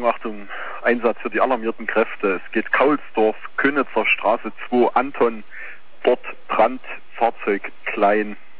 Achtung, Einsatz für die alarmierten Kräfte. Es geht Kaulsdorf, Könitzer Straße 2, Anton, dort Brand, Fahrzeug klein.